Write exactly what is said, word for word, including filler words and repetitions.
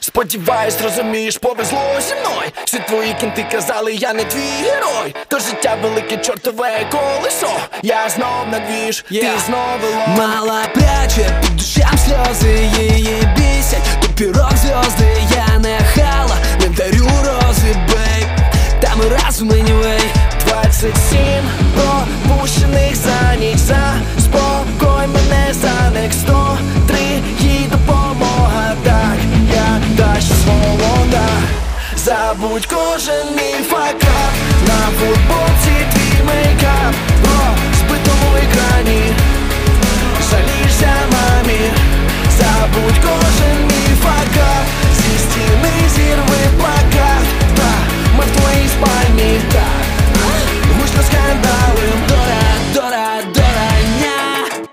Сподіваюсь, розумієш, повезло зі мною. Всі твої кінти казали, я не твій герой. То життя велике чортове колесо. Я знов на двіж, yeah. Ти знов вело. Мала пряче під душам сльози, її бісять тупі рок-зв'язди. Я не хала, не дарю рози, бейб, та ми разом anyway. Двадцять сім пропущених за ніч. Заспокой мене за них. Сто три їй допомога. Так, я дасть свобода. Забудь кожен мій факт.